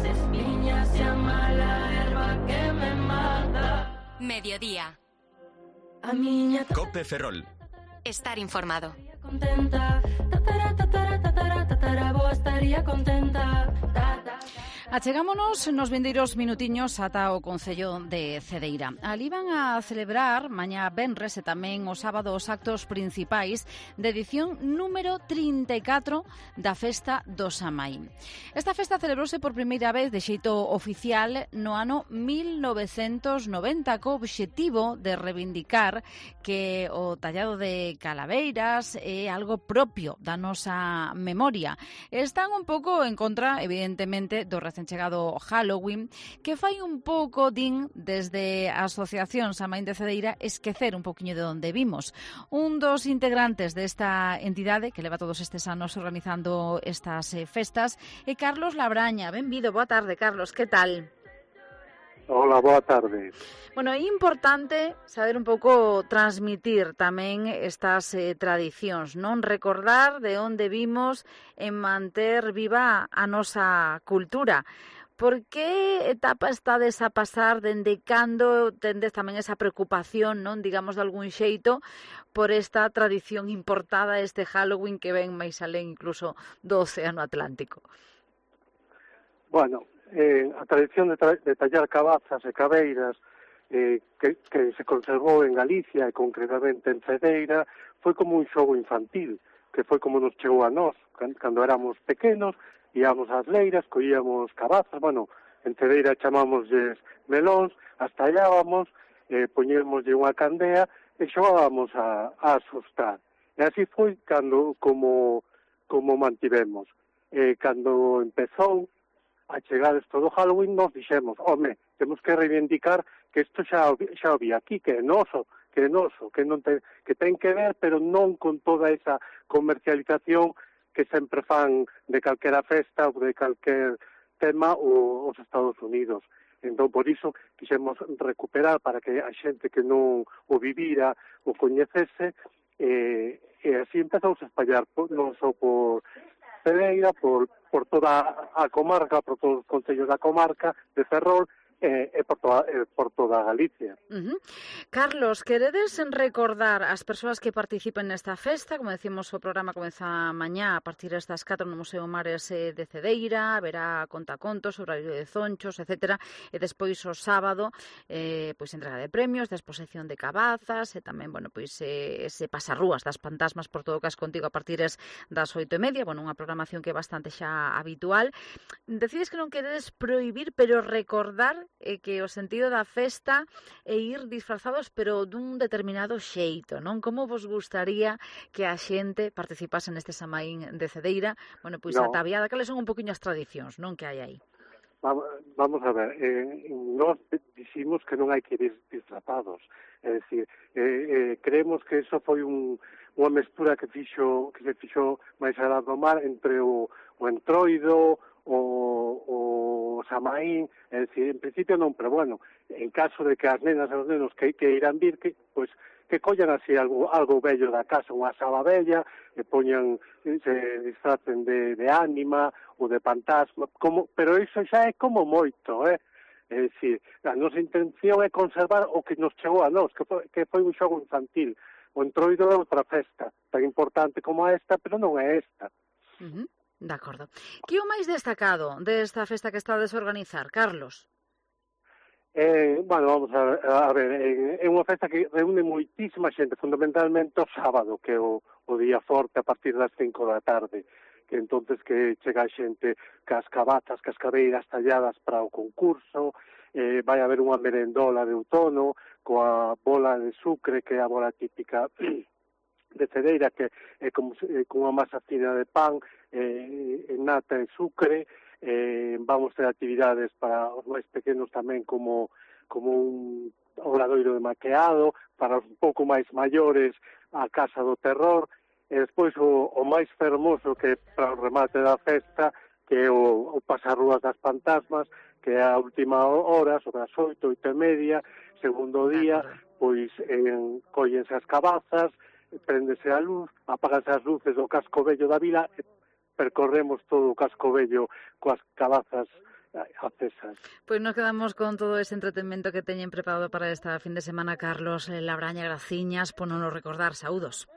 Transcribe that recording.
espiñas e a mala erva que me mata. Mediodía. A miña Cope Ferrol. Estar informado. contenta, tatara, estaría contenta. Achegámonos nos vindeiros minutiños ata o Concello de Cedeira. Ali van a celebrar mañá venres e tamén o sábado os actos principais de edición número 34 da Festa do Samai. Esta festa celebrouse por primeira vez de xeito oficial no ano 1990 co obxectivo de reivindicar que o tallado de calaveiras é algo propio da nosa memoria. Están un pouco en contra, evidentemente, do recén chegado Halloween, que fai un pouco, din, desde a Asociación Samaín de Cedeira, esquecer un poquinho de onde vimos. Un dos integrantes desta entidade, que leva todos estes anos organizando estas festas, é Carlos Labraña. Benvido, boa tarde, Carlos, que tal? Hola, boa tarde. Bueno, é importante saber un pouco transmitir tamén estas tradicións, non? Recordar de onde vimos e manter viva a nosa cultura. Por que etapa estades a pasar, dende cando tendes tamén esa preocupación, non, digamos, de algún xeito, por esta tradición importada, este Halloween que ven máis alén incluso do Océano Atlántico? Bueno, a tradición de tallar cabazas e cabeiras que se conservou en Galicia e concretamente en Cedeira foi como un xogo infantil, que foi como nos chegou a nós cando éramos pequenos, íamos ás leiras, collíamos cabazas, bueno, en Cedeira chamámosles melóns, as tallábamos, poñémoslle unha candea e xogábamos a asustar. E así foi como mantivemos. Cando empezou a chegar isto do Halloween, nos dixemos, home, temos que reivindicar que isto xa o vi aquí, que é noso, que non ten que ver, pero non con toda esa comercialización que sempre fan de calquera festa ou de calquer tema os Estados Unidos. Entón, por iso, quixemos recuperar para que a xente que non o vivira o coñecese, e así empezouse a espallar non só por Cedeira, por toda a comarca, por todos os concellos da comarca de Ferrol e por toda Galicia. Carlos, queredes recordar as persoas que participen nesta festa? Como decimos, o programa comeza mañá a partir das 4 no Museo Mares de Cedeira, verá contacontos, horario de zonchos, etc. E despois o sábado, pois entrega de premios, da exposición de cabazas e tamén, bueno, pois ese pasarrúas das fantasmas por todo o cas contigo a partir das 8:30, bueno, unha programación que é bastante xa habitual. Decides que non queredes prohibir, pero recordar que o sentido da festa é ir disfrazados pero dun determinado xeito, non? Como vos gustaría que a xente participase neste Samaín de Cedeira? Bueno, pois ataviada, cales son un poquinho as tradicións, non, que hai aí? Vamos a ver, nós diximos que non hai que ir disfrazados, é dicir, creemos que eso foi unha mestura que se fixo máis alá do mar entre o entroido, o Samaín, é dicir, en principio non, pero bueno, en caso de que as nenas e os nenos que irán vir, que collan así algo bello da casa, unha saba bella, e se disfracen de ánima ou de fantasma, pero iso xa é como moito, é dicir, a nosa intención é conservar o que nos chegou a nós, que foi un xogo infantil. O entroido é outra festa, tan importante como esta, pero non é esta. De acordo. Que o máis destacado desta festa que estades a organizar, Carlos? Bueno, vamos a ver, é unha festa que reúne moitísima xente, fundamentalmente o sábado, que é o día forte a partir das 5 da tarde, que entonces que chega a xente cas cabazas, cas cabeiras talladas para o concurso, vai haber unha merendola de outono, coa bola de sucre, que é a bola típica de Cedeira, que é como unha masa fina de pan, nata e sucre. Vamos ter actividades para os máis pequenos tamén, como un obradoiro de maqueado, para os un pouco máis maiores a Casa do Terror, e despois o máis fermoso, que para o remate da festa, que é o pasarrúas das fantasmas, que é a última hora, sobre as 8:30, segundo día, pois collense as cabazas, préndese a luz, apáganse as luces do casco vello da vila, percorremos todo o casco vello coas cabazas acesas. Pois nos quedamos con todo ese entretenimento que teñen preparado para esta fin de semana. Carlos Labraña, graciñas por non nos recordar. Saúdos.